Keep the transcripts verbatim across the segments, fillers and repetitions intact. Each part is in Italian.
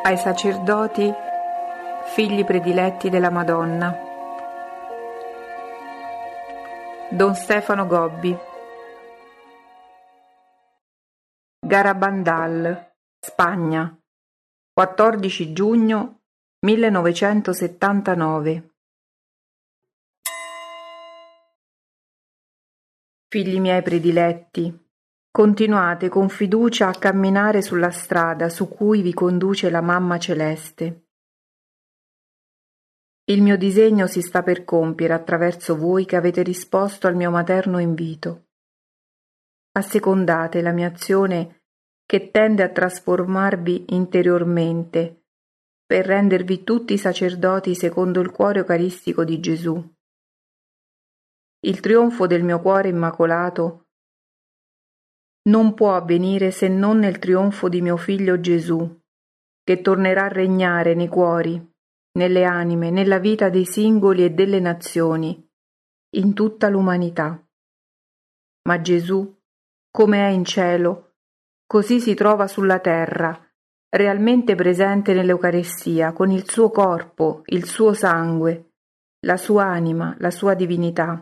ai sacerdoti, figli prediletti della Madonna. Don Stefano Gobbi. Garabandal, Spagna, quattordici giugno millenovecentosettantanove. Figli miei prediletti, continuate con fiducia a camminare sulla strada su cui vi conduce la Mamma Celeste. Il mio disegno si sta per compiere attraverso voi che avete risposto al mio materno invito. Assecondate la mia azione che tende a trasformarvi interiormente per rendervi tutti sacerdoti secondo il cuore eucaristico di Gesù. Il trionfo del mio cuore immacolato non può avvenire se non nel trionfo di mio figlio Gesù, che tornerà a regnare nei cuori, nelle anime, nella vita dei singoli e delle nazioni, in tutta l'umanità. Ma Gesù, come è in cielo, così si trova sulla terra, realmente presente nell'Eucarestia, con il suo corpo, il suo sangue, la sua anima, la sua divinità.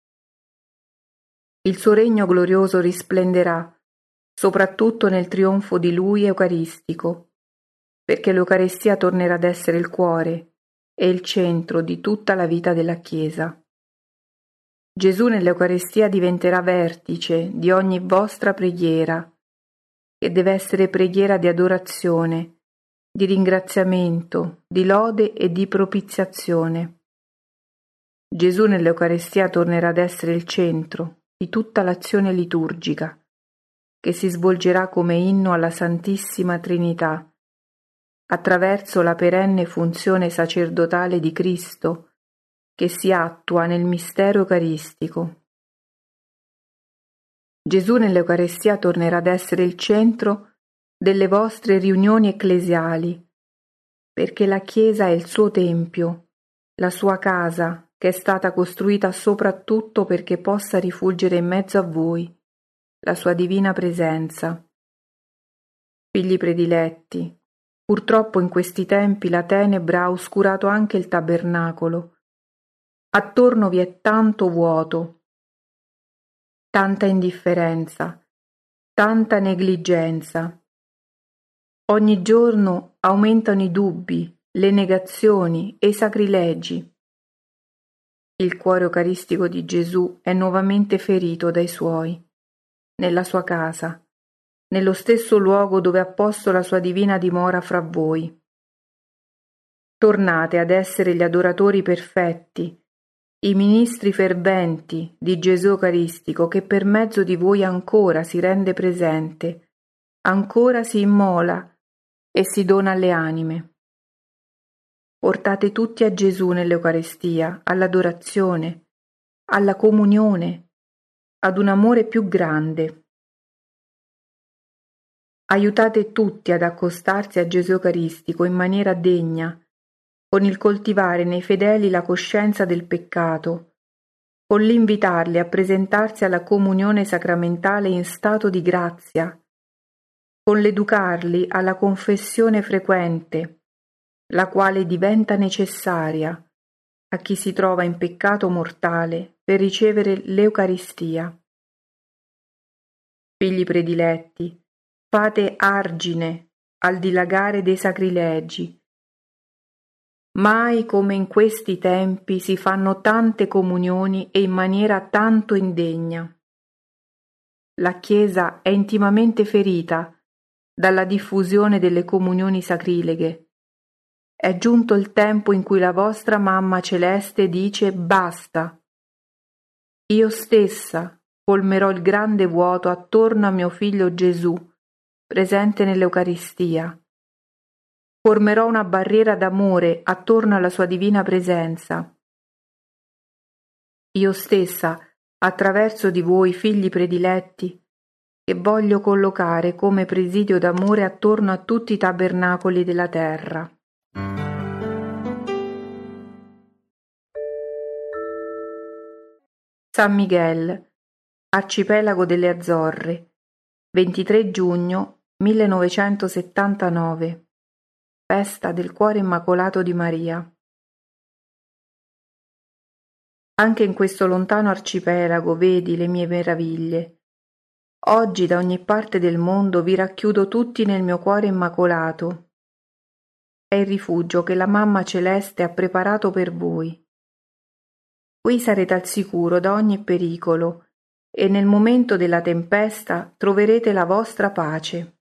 Il suo regno glorioso risplenderà, soprattutto nel trionfo di Lui eucaristico, perché l'Eucarestia tornerà ad essere il cuore e il centro di tutta la vita della Chiesa. Gesù nell'Eucarestia diventerà vertice di ogni vostra preghiera, che deve essere preghiera di adorazione, di ringraziamento, di lode e di propiziazione. Gesù nell'Eucarestia tornerà ad essere il centro di tutta l'azione liturgica, che si svolgerà come inno alla Santissima Trinità, attraverso la perenne funzione sacerdotale di Cristo, che si attua nel mistero eucaristico. Gesù nell'Eucarestia tornerà ad essere il centro delle vostre riunioni ecclesiali, perché la Chiesa è il suo tempio, la sua casa, che è stata costruita soprattutto perché possa rifulgere in mezzo a voi la sua divina presenza. Figli prediletti, purtroppo in questi tempi la tenebra ha oscurato anche il tabernacolo. Attorno vi è tanto vuoto, tanta indifferenza, tanta negligenza. Ogni giorno aumentano i dubbi, le negazioni e i sacrilegi. Il cuore eucaristico di Gesù è nuovamente ferito dai suoi, nella sua casa, nello stesso luogo dove ha posto la sua divina dimora fra voi. Tornate ad essere gli adoratori perfetti, i ministri ferventi di Gesù Eucaristico che per mezzo di voi ancora si rende presente, ancora si immola e si dona alle anime. Portate tutti a Gesù nell'Eucarestia, all'adorazione, alla comunione, ad un amore più grande. Aiutate tutti ad accostarsi a Gesù Eucaristico in maniera degna, con il coltivare nei fedeli la coscienza del peccato, con l'invitarli a presentarsi alla comunione sacramentale in stato di grazia, con l'educarli alla confessione frequente, la quale diventa necessaria a chi si trova in peccato mortale per ricevere l'Eucaristia. Figli prediletti, fate argine al dilagare dei sacrilegi. Mai come in questi tempi si fanno tante comunioni e in maniera tanto indegna. La Chiesa è intimamente ferita dalla diffusione delle comunioni sacrileghe. È giunto il tempo in cui la vostra Mamma Celeste dice basta. Io stessa colmerò il grande vuoto attorno a mio figlio Gesù, presente nell'Eucaristia. Formerò una barriera d'amore attorno alla sua divina presenza. Io stessa, attraverso di voi, figli prediletti, che voglio collocare come presidio d'amore attorno a tutti i tabernacoli della terra. San Miguel, Arcipelago delle Azzorre, ventitré giugno millenovecentosettantanove. festa del cuore immacolato di Maria. Anche in questo lontano arcipelago vedi le mie meraviglie. Oggi da ogni parte del mondo vi racchiudo tutti nel mio cuore immacolato. È il rifugio che la Mamma Celeste ha preparato per voi. Qui sarete al sicuro da ogni pericolo e nel momento della tempesta troverete la vostra pace.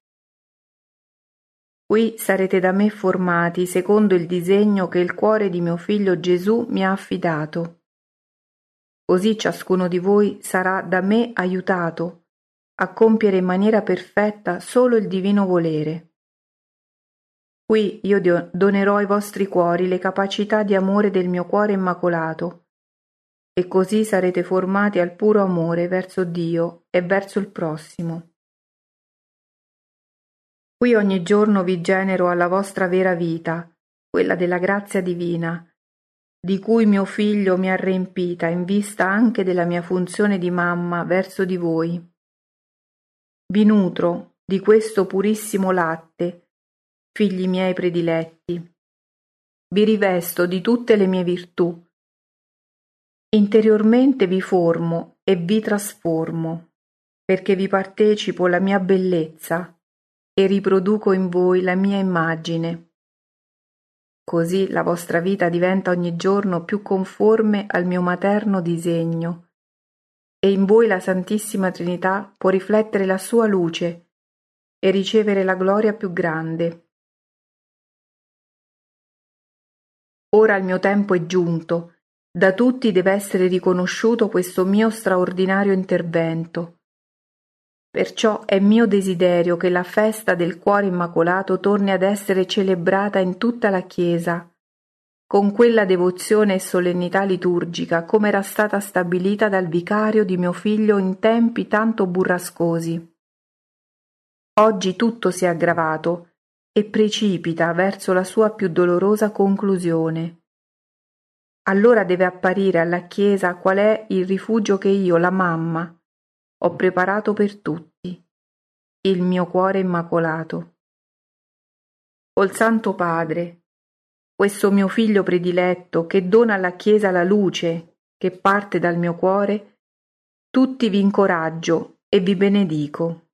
Qui sarete da me formati secondo il disegno che il cuore di mio figlio Gesù mi ha affidato. Così ciascuno di voi sarà da me aiutato a compiere in maniera perfetta solo il divino volere. Qui io donerò ai vostri cuori le capacità di amore del mio cuore immacolato, e così sarete formati al puro amore verso Dio e verso il prossimo. Qui ogni giorno vi genero alla vostra vera vita, quella della grazia divina, di cui mio figlio mi ha riempita in vista anche della mia funzione di mamma verso di voi. Vi nutro di questo purissimo latte, figli miei prediletti. Vi rivesto di tutte le mie virtù. Interiormente vi formo e vi trasformo, perché vi partecipo la mia bellezza e riproduco in voi la mia immagine. Così la vostra vita diventa ogni giorno più conforme al mio materno disegno, e in voi la Santissima Trinità può riflettere la sua luce e ricevere la gloria più grande. Ora il mio tempo è giunto. Da tutti deve essere riconosciuto questo mio straordinario intervento. Perciò è mio desiderio che la festa del Cuore Immacolato torni ad essere celebrata in tutta la Chiesa, con quella devozione e solennità liturgica come era stata stabilita dal vicario di mio figlio in tempi tanto burrascosi. Oggi tutto si è aggravato e precipita verso la sua più dolorosa conclusione. Allora deve apparire alla Chiesa qual è il rifugio che io, la Mamma, ho preparato per tutti, il mio cuore immacolato. Col Santo Padre, questo mio figlio prediletto che dona alla Chiesa la luce che parte dal mio cuore, tutti vi incoraggio e vi benedico.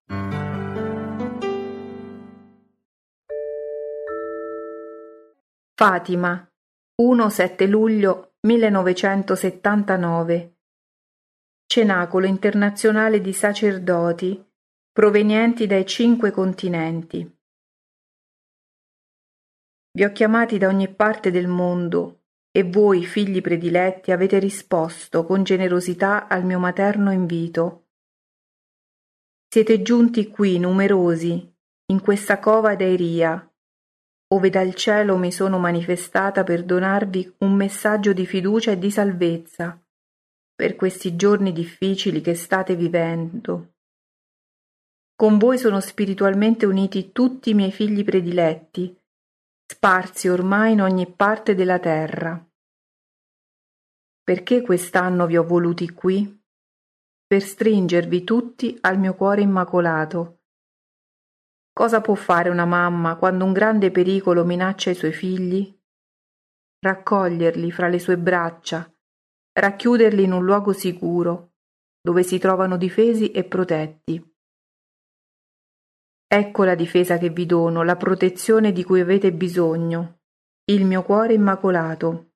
Fatima, uno-sette luglio millenovecentosettantanove. Cenacolo internazionale di sacerdoti provenienti dai cinque continenti. Vi ho chiamati da ogni parte del mondo e voi, figli prediletti, avete risposto con generosità al mio materno invito. Siete giunti qui numerosi, in questa cova d'Airia, ove dal cielo mi sono manifestata per donarvi un messaggio di fiducia e di salvezza per questi giorni difficili che state vivendo. Con voi sono spiritualmente uniti tutti i miei figli prediletti, sparsi ormai in ogni parte della terra. Perché quest'anno vi ho voluti qui? Per stringervi tutti al mio cuore immacolato. Cosa può fare una mamma quando un grande pericolo minaccia i suoi figli? Raccoglierli fra le sue braccia, racchiuderli in un luogo sicuro, dove si trovano difesi e protetti. Ecco la difesa che vi dono, la protezione di cui avete bisogno, il mio cuore immacolato.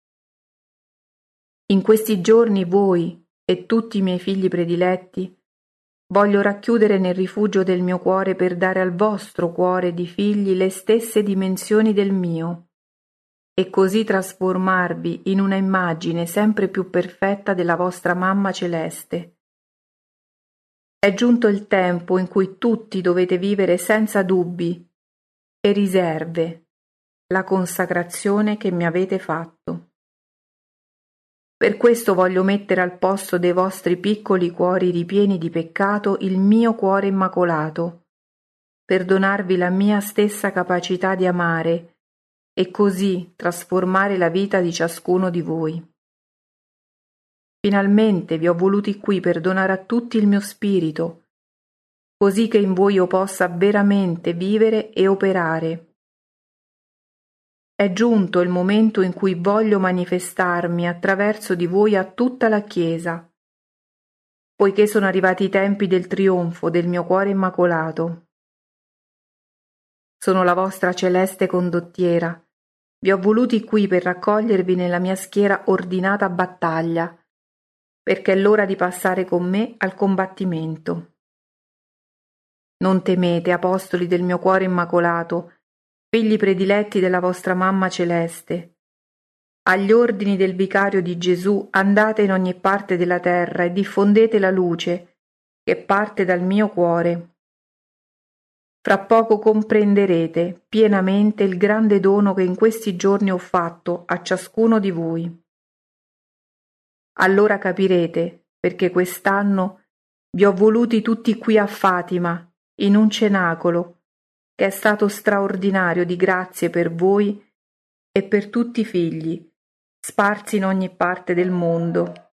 In questi giorni voi e tutti i miei figli prediletti voglio racchiudere nel rifugio del mio cuore per dare al vostro cuore di figli le stesse dimensioni del mio e così trasformarvi in una immagine sempre più perfetta della vostra Mamma Celeste. È giunto il tempo in cui tutti dovete vivere senza dubbi e riserve la consacrazione che mi avete fatto. Per questo voglio mettere al posto dei vostri piccoli cuori ripieni di peccato il mio cuore immacolato, per donarvi la mia stessa capacità di amare e così trasformare la vita di ciascuno di voi. Finalmente vi ho voluti qui per donare a tutti il mio spirito, così che in voi io possa veramente vivere e operare. è giunto il momento in cui voglio manifestarmi attraverso di voi a tutta la Chiesa, poiché sono arrivati i tempi del trionfo del mio cuore immacolato. Sono la vostra celeste condottiera, vi ho voluti qui per raccogliervi nella mia schiera ordinata battaglia, perché è l'ora di passare con me al combattimento. Non temete, apostoli del mio cuore immacolato, figli prediletti della vostra mamma celeste. Agli ordini del vicario di Gesù andate in ogni parte della terra e diffondete la luce che parte dal mio cuore. Fra poco comprenderete pienamente il grande dono che in questi giorni ho fatto a ciascuno di voi. Allora capirete perché quest'anno vi ho voluti tutti qui a Fatima, in un cenacolo, che è stato straordinario di grazie per voi e per tutti i figli, sparsi in ogni parte del mondo.